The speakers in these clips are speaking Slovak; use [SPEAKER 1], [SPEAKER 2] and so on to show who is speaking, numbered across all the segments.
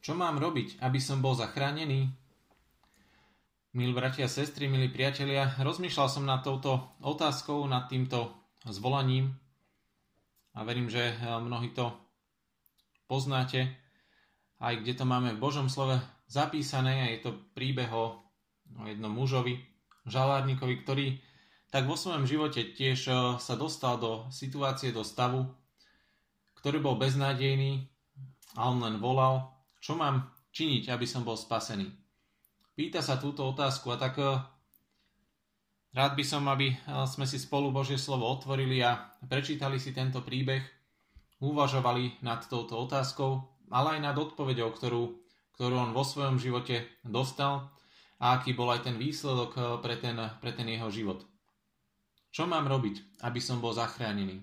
[SPEAKER 1] Čo mám robiť, aby som bol zachránený? Milí bratia a sestry, milí priatelia, rozmýšľal som nad touto otázkou, nad týmto zvolaním a verím, že mnohí to poznáte, aj kde to máme v Božom slove zapísané, a je to príbeh o jednom mužovi, žalárnikovi, ktorý tak vo svojom živote tiež sa dostal do situácie, do stavu, ktorý bol beznádejný a on len volal, čo mám činiť, aby som bol spasený. Pýta sa túto otázku a tak rád by som, aby sme si spolu Božie slovo otvorili a prečítali si tento príbeh, uvažovali nad touto otázkou, ale aj nad odpoveďou, ktorú on vo svojom živote dostal a aký bol aj ten výsledok pre ten jeho život. Čo mám robiť, aby som bol zachránený?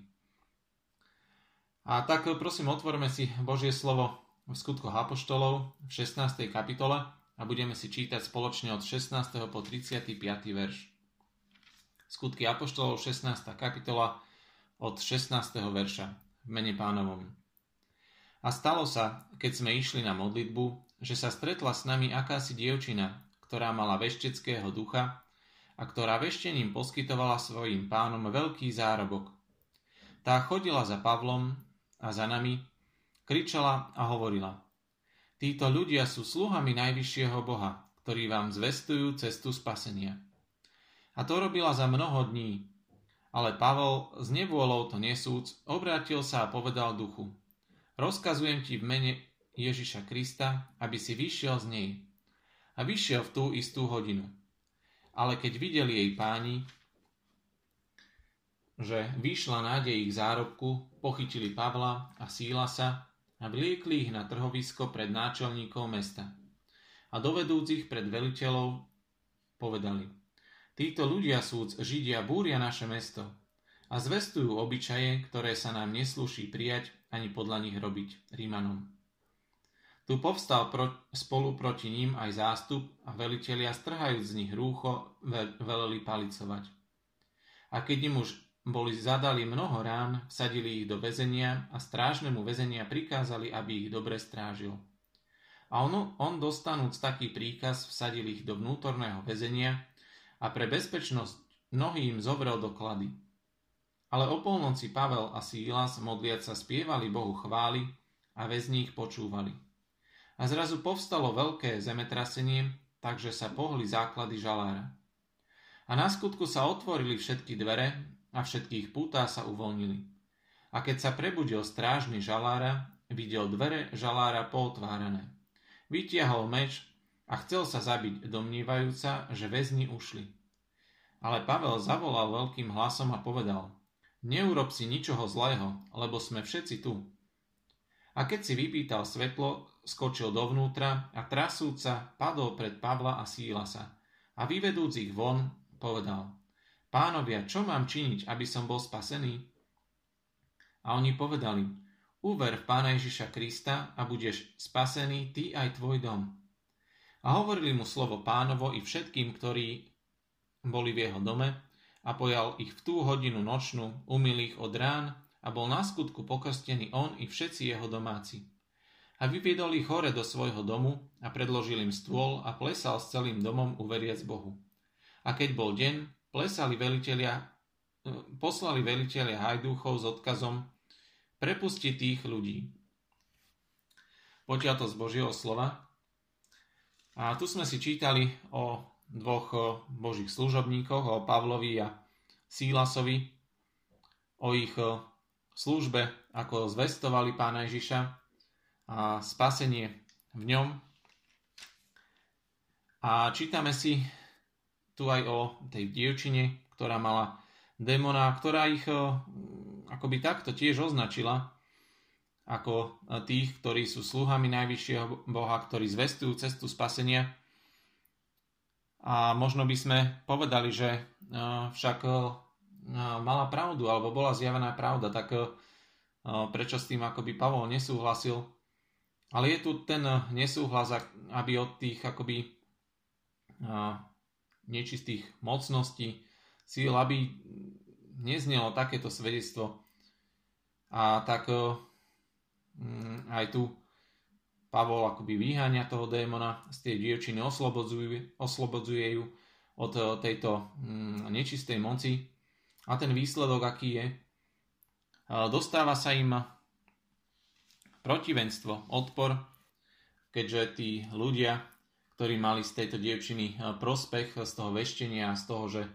[SPEAKER 1] A tak prosím, otvorme si Božie slovo v Skutkoch apoštolov v 16. kapitole a budeme si čítať spoločne od 16. po 35. verš. Skutky apoštolov 16. kapitola od 16. verša v mene Pánovom. A stalo sa, keď sme išli na modlitbu, že sa stretla s nami akási dievčina, ktorá mala vešteckého ducha a ktorá veštením poskytovala svojim pánom veľký zárobok. Tá chodila za Pavlom a za nami, kričala a hovorila: Títo ľudia sú sluhami najvyššieho Boha, ktorí vám zvestujú cestu spasenia. A to robila za mnoho dní. Ale Pavel s nevôľou to nesúc obrátil sa a povedal duchu: Rozkazujem ti v mene Ježiša Krista, aby si vyšiel z nej. A vyšiel v tú istú hodinu. Ale keď videli jej páni, že vyšla nádej ich zárobku, pochytili Pavla a Sílasa a vliekli ich na trhovisko pred náčelníkov mesta. A dovedúc ich pred veliteľov, povedali: Títo ľudia súc Židia búria naše mesto a zvestujú obyčaje, ktoré sa nám neslúši prijať ani podľa nich robiť Rímanom. Tu povstal spolu proti ním aj zástup a velitelia, strhajúc z nich rúcho, veleli palicovať. A keď im už boli zadali mnoho rán, vsadili ich do väzenia a strážnemu väzenia prikázali, aby ich dobre strážil. A on dostanúc taký príkaz, vsadil ich do vnútorného väzenia a pre bezpečnosť mnohým im zovrel doklady. Ale o polnoci Pavel a Sílas modliac sa spievali Bohu chvály a väzni ich počúvali. A zrazu povstalo veľké zemetrasenie, takže sa pohli základy žalára. A na skutku sa otvorili všetky dvere a všetkých pútá sa uvoľnili. A keď sa prebudil strážny žalára, videl dvere žalára pootvárané. Vytiahol meč a chcel sa zabiť, domnívajúca, že väzni ušli. Ale Pavel zavolal veľkým hlasom a povedal: Neurob si ničoho zlého, lebo sme všetci tu. A keď si vypýtal svetlo, skočil dovnútra a trasúca padol pred Pavla a Sílasa. A vyvedúc ich von, povedal: Pánovia, čo mám činiť, aby som bol spasený? A oni povedali: Uver v Pána Ježiša Krista a budeš spasený ty aj tvoj dom. A hovorili mu slovo Pánovo i všetkým, ktorí boli v jeho dome, a pojal ich v tú hodinu nočnú, umyl ich od rán a bol na skutku pokrstený on i všetci jeho domáci. A vyviedol ich hore do svojho domu a predložil im stôl a plesal s celým domom uveriac Bohu. A keď bol deň, poslali velitelia hajdúchov s odkazom prepustiť tých ľudí. Potiaľ to z Božieho slova. A tu sme si čítali o dvoch Božích služobníkoch, o Pavlovi a Sílasovi, o ich službe, ako zvestovali Pána Ježiša a spasenie v ňom. A čítame si tu aj o tej dievčine, ktorá mala démona, ktorá ich akoby takto tiež označila ako tých, ktorí sú sluhami najvyššieho Boha, ktorí zvestujú cestu spasenia. A možno by sme povedali, že však mala pravdu, alebo bola zjavená pravda, tak prečo s tým akoby Pavol nesúhlasil. Ale je tu ten nesúhlas, aby od tých akoby nečistých mocností, síl, aby neznelo takéto svedectvo. A tak aj tu Pavol akoby vyháňa toho démona z tej dievčiny, oslobodzuje ju od tejto nečistej moci. A ten výsledok, aký je? Dostáva sa im protivenstvo, odpor, keďže tí ľudia, ktorí mali z tejto dievčiny prospech, z toho veštenia a z toho, že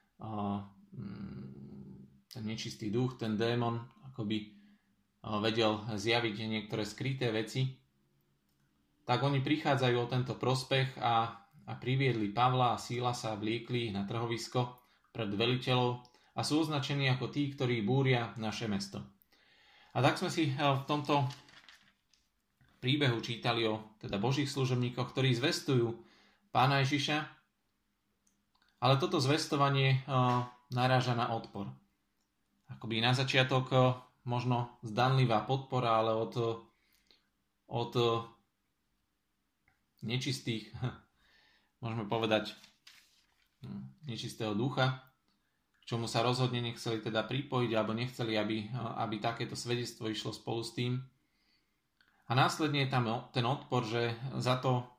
[SPEAKER 1] ten nečistý duch, ten démon, akoby vedel zjaviť niektoré skryté veci, tak oni prichádzajú o tento prospech a priviedli Pavla a Sílasa, vliekli na trhovisko pred veliteľov a sú označení ako tí, ktorí búria naše mesto. A tak sme si v tomto príbehu čítali o teda Božích služobníkoch, ktorí zvestujú Pána Ježiša, ale toto zvestovanie naráža na odpor. Akoby na začiatok možno zdanlivá podpora, ale od nečistých, môžeme povedať, nečistého ducha, k čomu sa rozhodne nechceli teda pripojiť, alebo nechceli, aby takéto svedectvo išlo spolu s tým. A následne je tam ten odpor, že za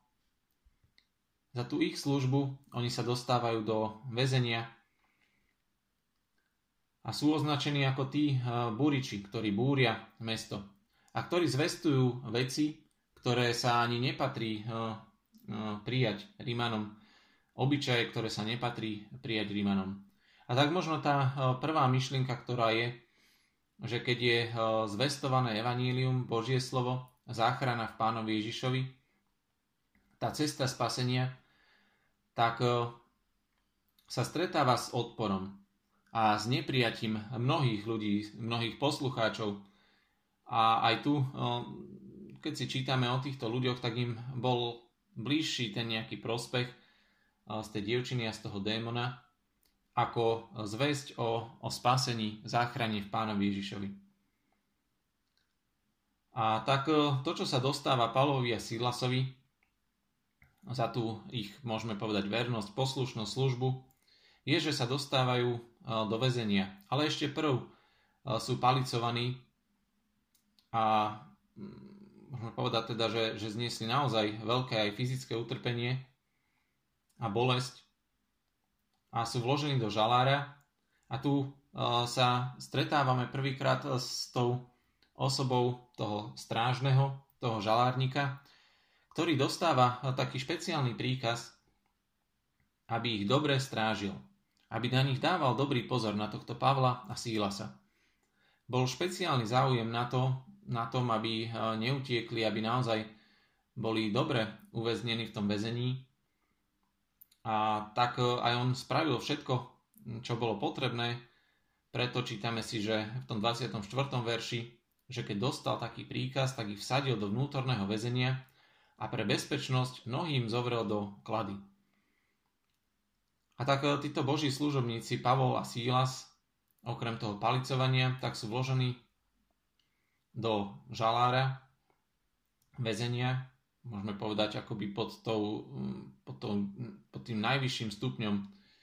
[SPEAKER 1] tú ich službu oni sa dostávajú do väzenia a sú označení ako tí búriči, ktorí búria mesto a ktorí zvestujú veci, ktoré sa ani nepatrí prijať Rímanom, obyčaje, ktoré sa nepatrí prijať Rímanom. A tak možno tá prvá myšlienka, ktorá je, že keď je zvestované evanílium, Božie slovo, záchrana v Pánovi Ježišovi, tá cesta spasenia, tak sa stretáva s odporom a s neprijatím mnohých ľudí, mnohých poslucháčov. A aj tu, keď si čítame o týchto ľuďoch, tak im bol bližší ten nejaký prospech z tej dievčiny a z toho démona, ako zvesť o spasení, záchrane v Pánovi Ježišovi. A tak to, čo sa dostáva Pavlovi a Sílasovi za tú ich, môžeme povedať, vernosť, poslušnosť, službu, je, že sa dostávajú do väzenia. Ale ešte prv sú palicovaní a môžeme povedať teda, že zniesli naozaj veľké aj fyzické utrpenie a bolesť a sú vložení do žalára a tu sa stretávame prvýkrát s tou osobou toho strážneho, toho žalárnika, ktorý dostáva taký špeciálny príkaz, aby ich dobre strážil, aby na nich dával dobrý pozor na tohto Pavla a Sílasa. Bol špeciálny záujem na tom, aby neutiekli, aby naozaj boli dobre uväznení v tom väzení. A tak aj on spravil všetko, čo bolo potrebné. Preto čítame si, že v tom 24. verši, že keď dostal taký príkaz, tak ich vsadil do vnútorného väzenia a pre bezpečnosť mnohým zovrel do klady. A tak títo Boží služobníci Pavol a Sílas, okrem toho palicovania, tak sú vložení do žalára, väzenia, môžeme povedať akoby pod tým najvyšším stupňom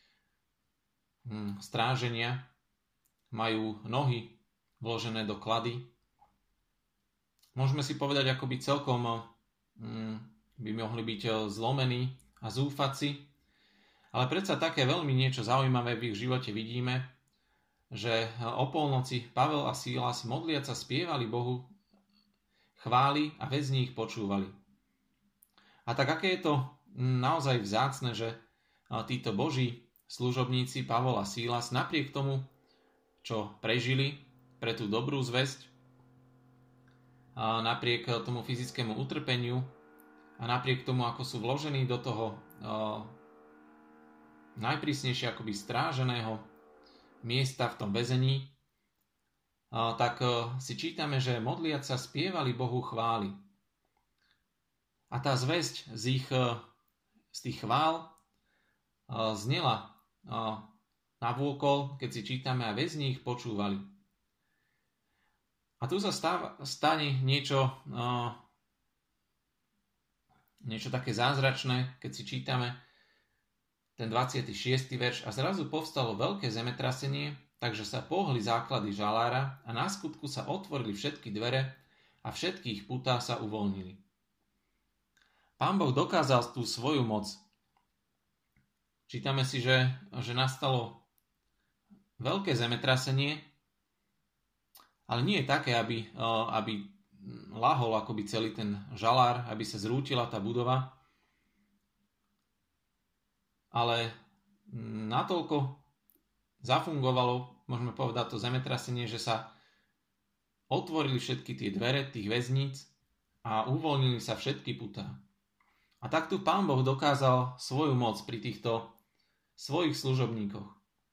[SPEAKER 1] stráženia, majú nohy vložené do klady. Môžeme si povedať, akoby celkom by mohli byť zlomení a zúfaci, ale predsa také veľmi niečo zaujímavé v ich živote vidíme, že o polnoci Pavel a Sílas modliac sa spievali Bohu chvály a väzni ich počúvali. A tak aké je to naozaj vzácne, že títo Boží služobníci Pavol a Sílas napriek tomu, čo prežili pre tú dobrú zvesť, a napriek tomu fyzickému utrpeniu a napriek tomu, ako sú vložení do toho najprísnejšie akoby stráženého miesta v tom väzení, tak si čítame, že modliac sa spievali Bohu chvály. A tá zvesť z tých chvál znela navôkol, keď si čítame, a väzni ich počúvali. A tu sa stane niečo také zázračné, keď si čítame ten 26. verš. A zrazu povstalo veľké zemetrasenie, takže sa pohli základy žalára a na skutku sa otvorili všetky dvere a všetkých putá sa uvoľnili. Pán Boh dokázal tú svoju moc. Čítame si, že nastalo veľké zemetrasenie, ale nie je také, aby lahol akoby celý ten žalár, aby sa zrútila tá budova, ale natoľko zafungovalo, môžeme povedať, to zemetrasenie, že sa otvorili všetky tie dvere tých väzníc a uvoľnili sa všetky putá. A tak tu Pán Boh dokázal svoju moc pri týchto svojich služobníkoch.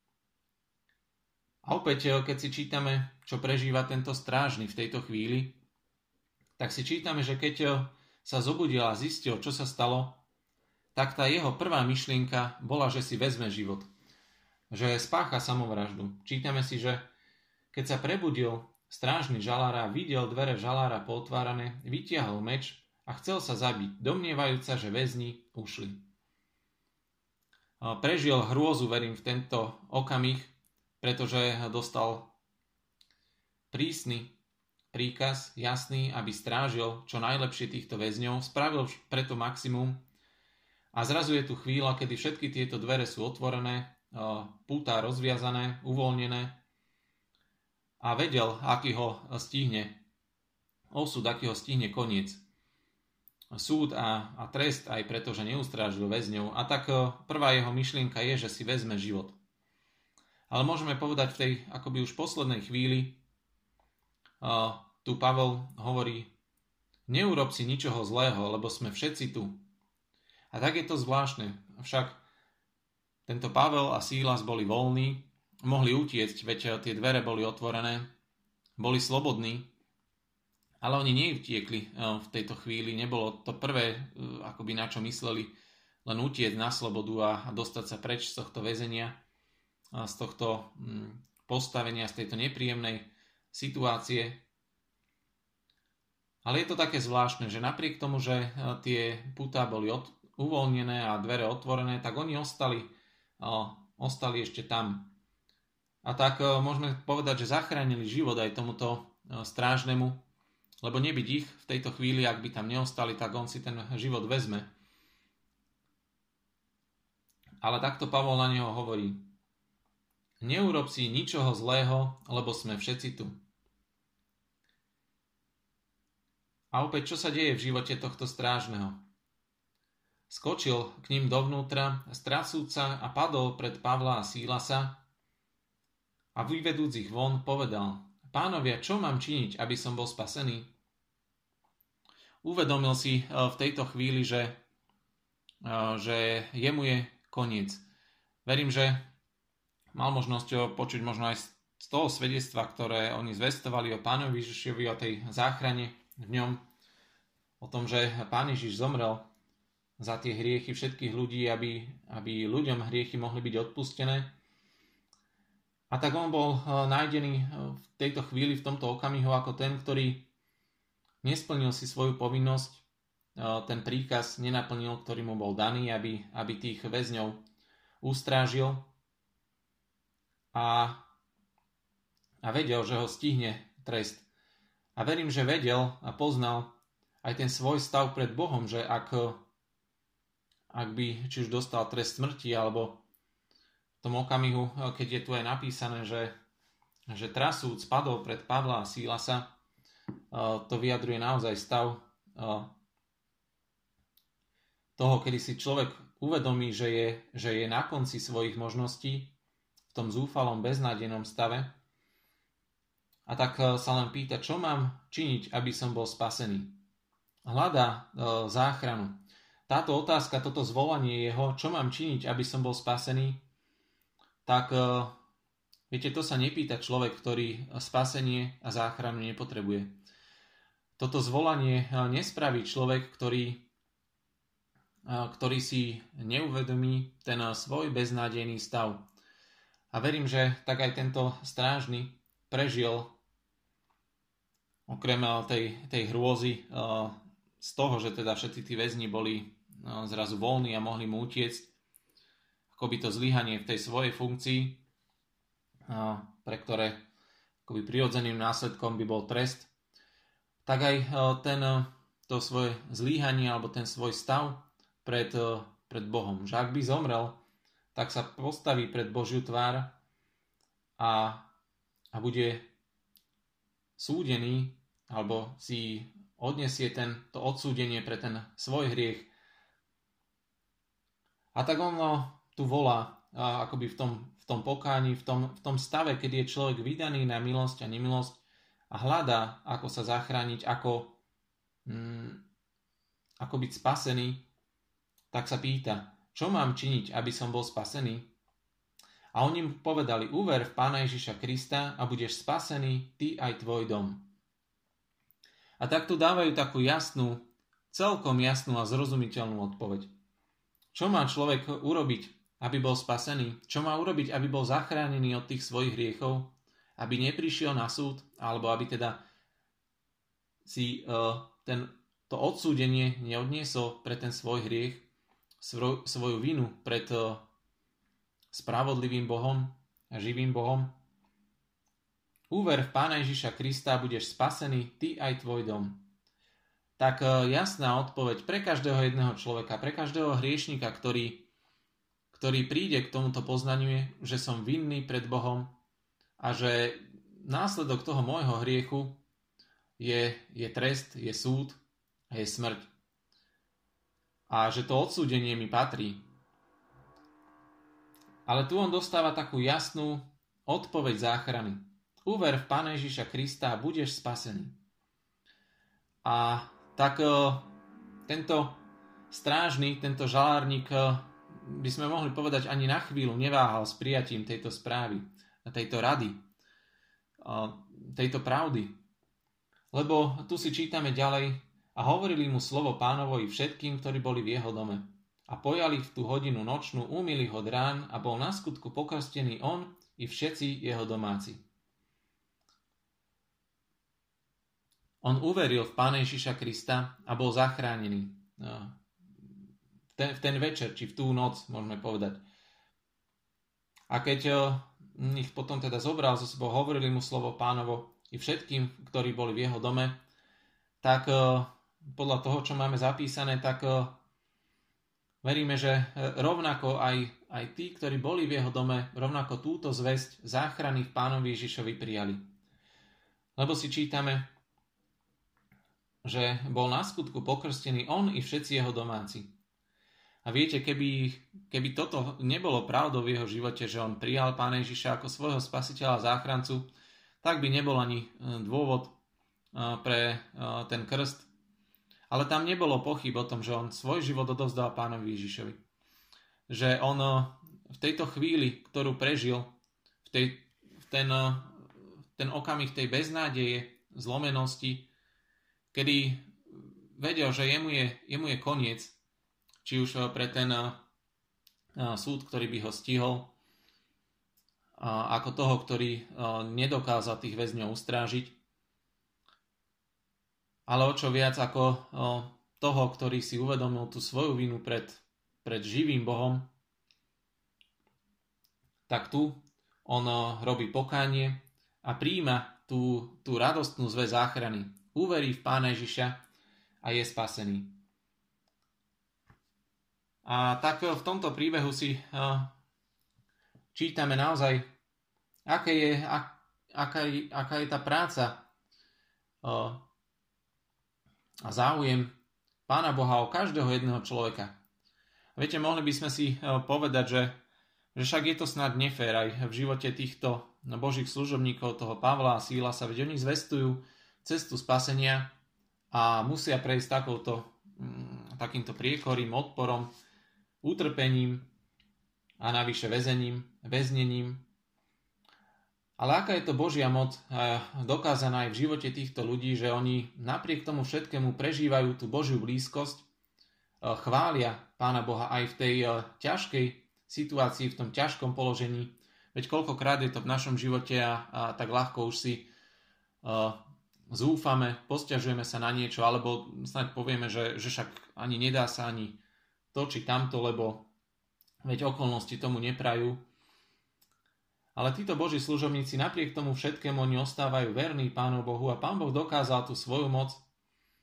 [SPEAKER 1] A opäť, keď si čítame, čo prežíva tento strážny v tejto chvíli, tak si čítame, že keď sa zobudil a zistil, čo sa stalo, tak tá jeho prvá myšlienka bola, že si vezme život. Že spácha samovraždu. Čítame si, že keď sa prebudil strážny žalára, videl dvere žalára pootvárané, vytiahol meč a chcel sa zabiť, domnievajúca, že väzni ušli. Prežil hrôzu, verím, v tento okamih, pretože dostal prísny príkaz, jasný, aby strážil čo najlepšie týchto väzňov, spravil preto maximum a zrazu je tu chvíľa, kedy všetky tieto dvere sú otvorené, pútá rozviazané, uvoľnené a vedel, aký ho stihne osud, aký ho stihne koniec. Súd a trest aj preto, že neustrážil väzňov. A tak prvá jeho myšlienka je, že si vezme život. Ale môžeme povedať v tej akoby už poslednej chvíli, tu Pavel hovorí, neurob si ničoho zlého, lebo sme všetci tu. A tak je to zvláštne. Však tento Pavel a Sílas boli voľní, mohli utiecť, veď tie dvere boli otvorené, boli slobodní, ale oni neutiekli v tejto chvíli. Nebolo to prvé, akoby na čo mysleli, len utiecť na slobodu a dostať sa preč z tohto väzenia, z tohto postavenia, z tejto nepríjemnej situácie. Ale je to také zvláštne, že napriek tomu, že tie putá boli uvoľnené a dvere otvorené, tak oni ostali ešte tam. A tak môžeme povedať, že zachránili život aj tomuto strážnemu, lebo nebyť ich v tejto chvíli, ak by tam neostali, tak on si ten život vezme. Ale takto Pavol na neho hovorí, neurob si ničoho zlého, lebo sme všetci tu. A opäť, čo sa deje v živote tohto strážneho? Skočil k ním dovnútra, strasúca a padol pred Pavla a Sílasa a vyvedúc ich von povedal, pánovia, čo mám činiť, aby som bol spasený? Uvedomil si v tejto chvíli, že jemu je koniec. Verím, že mal možnosť počuť možno aj z toho svedectva, ktoré oni zvestovali o pánovi Ježišovi, o tej záchrane v ňom, o tom, že pán Ježiš zomrel za tie hriechy všetkých ľudí, aby ľuďom hriechy mohli byť odpustené. A tak on bol nájdený v tejto chvíli, v tomto okamihu ako ten, ktorý nesplnil si svoju povinnosť, ten príkaz nenaplnil, ktorý mu bol daný, aby tých väzňov ustrážil a vedel, že ho stihne trest. A verím, že vedel a poznal aj ten svoj stav pred Bohom, že ak by či už dostal trest smrti, alebo v tom okamihu, keď je tu aj napísané, že trasúc padol pred Pavla a Sílasa, to vyjadruje naozaj stav toho, kedy si človek uvedomí, že je na konci svojich možností, v tom zúfalom, beznádejnom stave, a tak sa len pýta, čo mám činiť, aby som bol spasený. Hľadá záchranu. Táto otázka, toto zvolanie jeho, čo mám činiť, aby som bol spasený, tak viete, to sa nepýta človek, ktorý spasenie a záchranu nepotrebuje. Toto zvolanie nespraví človek, ktorý si neuvedomí ten svoj beznádejný stav. A verím, že tak aj tento strážny prežil okrem tej hrôzy z toho, že teda všetci tí väzni boli zrazu voľní a mohli mu utiecť, akoby to zlyhanie v tej svojej funkcii, pre ktoré akoby prirodzeným následkom by bol trest, tak aj ten to svoje zlyhanie alebo ten svoj stav pred Bohom. Že ak by zomrel, tak sa postaví pred Božiu tvár a bude súdený alebo si odniesie to odsúdenie pre ten svoj hriech. A tak on tu volá akoby v tom pokáni, v tom stave, keď je človek vydaný na milosť a nemilosť a hľadá, ako sa zachrániť, ako byť spasený, tak sa pýta, čo mám činiť, aby som bol spasený? A oni mu povedali, uver v Pána Ježiša Krista a budeš spasený, ty aj tvoj dom. A tak tu dávajú takú jasnú, celkom jasnú a zrozumiteľnú odpoveď. Čo má človek urobiť, aby bol spasený? Čo má urobiť, aby bol zachránený od tých svojich hriechov? Aby neprišiel na súd, alebo aby teda si to odsúdenie neodniesol pre ten svoj hriech, svoju vinu pred spravodlivým Bohom a živým Bohom. Uver v Pána Ježiša Krista a budeš spasený, ty aj tvoj dom. Tak jasná odpoveď pre každého jedného človeka, pre každého hriešnika, ktorý príde k tomuto poznaniu je, že som vinný pred Bohom a že následok toho môjho hriechu je trest, je súd a je smrť. A že to odsúdenie mi patrí. Ale tu on dostáva takú jasnú odpoveď záchrany. Uver v Pána Ježiša Krista a budeš spasený. A tak tento strážnik, tento žalárnik, by sme mohli povedať, ani na chvíľu neváhal s prijatím tejto správy, tejto rady, tejto pravdy. Lebo tu si čítame ďalej, a hovorili mu slovo Pánovo i všetkým, ktorí boli v jeho dome. A pojali v tú hodinu nočnú, umyli ho od rán a bol na skutku pokrstený on i všetci jeho domáci. On uveril v Pána Ježiša Krista a bol zachránený. V ten večer, či v tú noc, môžeme povedať. A keď ich potom teda zobral zo sebou, hovorili mu slovo Pánovo i všetkým, ktorí boli v jeho dome, tak podľa toho, čo máme zapísané, tak veríme, že rovnako aj tí, ktorí boli v jeho dome, rovnako túto zvesť záchrany v Pánovi Ježišovi prijali. Lebo si čítame, že bol na skutku pokrstený on i všetci jeho domáci. A viete, keby toto nebolo pravdou v jeho živote, že on prijal Pána Ježiša ako svojho spasiteľa a záchrancu, tak by nebol ani dôvod pre ten krst. Ale tam nebolo pochyb o tom, že on svoj život odovzdal Pánovi Ježišovi. Že on v tejto chvíli, ktorú prežil, v ten okamih tej beznádeje, zlomenosti, kedy vedel, že jemu je koniec, či už pre ten súd, ktorý by ho stihol, ako toho, ktorý nedokázal tých väzňov ustrážiť, ale o čo viac ako toho, ktorý si uvedomil tú svoju vinu pred živým Bohom, tak tu on robí pokánie a prijíma tú radostnú zvesť záchrany. Uverí v Pána Ježiša a je spasený. A tak v tomto príbehu si čítame naozaj, aká je tá práca a záujem Pána Boha o každého jedného človeka. Viete, mohli by sme si povedať, že však je to snad nefér aj v živote týchto Božích služobníkov, toho Pavla a Sílasa, veď oni zvestujú cestu spasenia a musia prejsť takýmto priekorým, odporom, utrpením a navyše väznením. Ale aká je to Božia moc dokázaná aj v živote týchto ľudí, že oni napriek tomu všetkému prežívajú tú Božiu blízkosť, chvália Pána Boha aj v tej ťažkej situácii, v tom ťažkom položení. Veď koľkokrát je to v našom živote a tak ľahko už si zúfame, posťažujeme sa na niečo, alebo snáď povieme, že však ani nedá sa ani to či tamto, lebo veď okolnosti tomu neprajú. Ale títo Boží služobníci napriek tomu všetkému oni ostávajú verní Pánu Bohu a Pán Boh dokázal tú svoju moc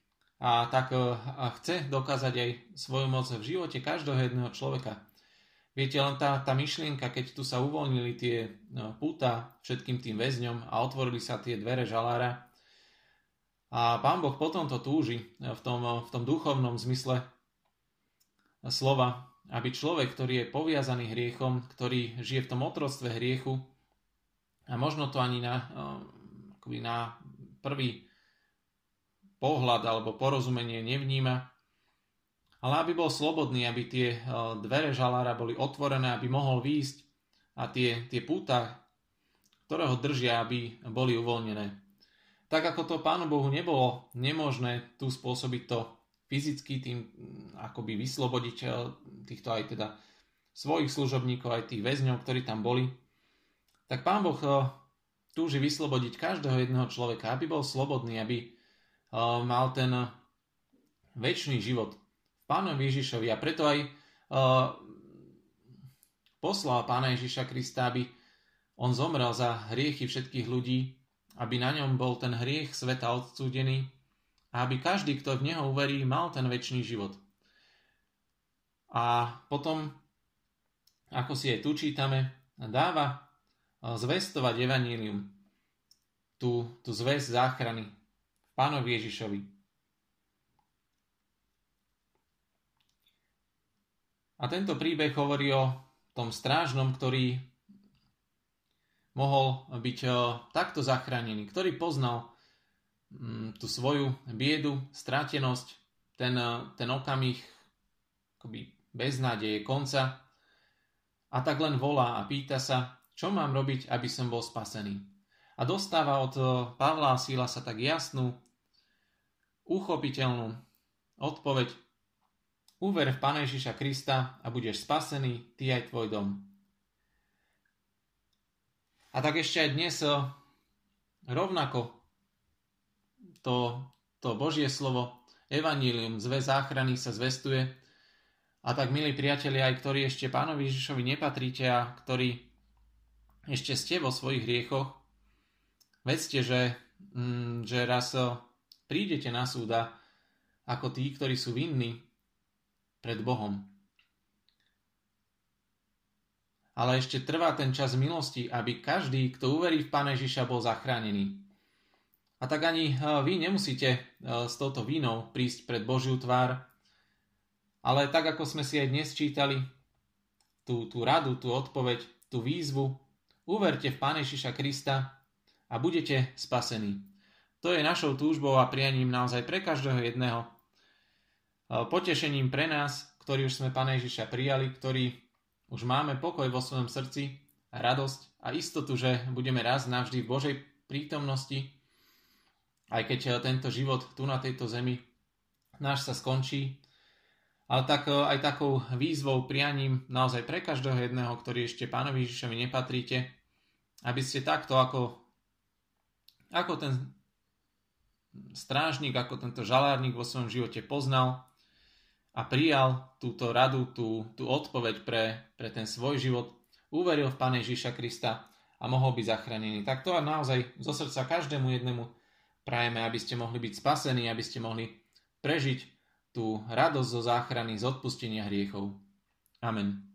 [SPEAKER 1] a tak chce dokázať aj svoju moc v živote každého jedného človeka. Viete, len tá myšlienka, keď tu sa uvoľnili tie púta všetkým tým väzňom a otvorili sa tie dvere žalára, a Pán Boh potom to túži v tom duchovnom zmysle slova, aby človek, ktorý je poviazaný hriechom, ktorý žije v tom otroctve hriechu a možno to ani na prvý pohľad alebo porozumenie nevníma, ale aby bol slobodný, aby tie dvere žalára boli otvorené, aby mohol výjsť a tie púta, ktoré ho držia, aby boli uvoľnené. Tak ako to Pánu Bohu nebolo nemožné tu spôsobiť to fyzicky, tým akoby vyslobodiť týchto aj teda svojich služobníkov, aj tých väzňov, ktorí tam boli, tak Pán Boh túži vyslobodiť každého jedného človeka, aby bol slobodný, aby mal ten večný život v Pánovi Ježišovi. A preto aj poslal Pána Ježiša Krista, aby on zomrel za hriechy všetkých ľudí, aby na ňom bol ten hriech sveta odsúdený a aby každý, kto v neho uverí, mal ten večný život. A potom, ako si aj tu čítame, dáva zvestovať evanjelium, tú zvesť záchrany v Pánovi Ježišovi. A tento príbeh hovorí o tom strážnom, ktorý mohol byť takto zachránený, ktorý poznal tú svoju biedu, stratenosť, ten okamih akoby beznádeje, konca, a tak len volá a pýta sa, čo mám robiť, aby som bol spasený. A dostáva od Pavla a Sílasa tak jasnú, uchopiteľnú odpoveď: uver v Pána Ježiša Krista a budeš spasený, ty aj tvoj dom. A tak ešte aj dnes rovnako to Božie slovo, evanjelium, zvesť záchrany sa zvestuje. A tak, milí priatelia, aj ktorí ešte Pánovi Ježišovi nepatríte a ktorí ešte ste vo svojich hriechoch, vedzte, že raz prídete na súda ako tí, ktorí sú vinní pred Bohom. Ale ešte trvá ten čas milosti, aby každý, kto uverí v Pána Ježiša, bol zachránený. A tak ani vy nemusíte s touto vinou prísť pred Božiu tvár, ale tak, ako sme si aj dnes čítali, tú radu, tú odpoveď, tú výzvu, uverte v Pána Ježiša Krista a budete spasení. To je našou túžbou a prianím naozaj pre každého jedného. Potešením pre nás, ktorí už sme Pána Ježiša prijali, ktorí už máme pokoj vo svojom srdci a radosť a istotu, že budeme raz navždy v Božej prítomnosti, aj keď tento život tu na tejto zemi náš sa skončí. Ale tak aj takou výzvou, prianím naozaj pre každého jedného, ktorý ešte Pánovi Ježišovi nepatríte, aby ste takto ako ten strážnik, ako tento žalárnik vo svojom živote poznal a prijal túto radu, tú odpoveď pre ten svoj život, uveril v Pána Ježiša Krista a mohol byť zachránený. Tak to naozaj zo srdca každému jednému prajeme, aby ste mohli byť spasení, aby ste mohli prežiť tú radosť zo záchrany, z odpustenia hriechov. Amen.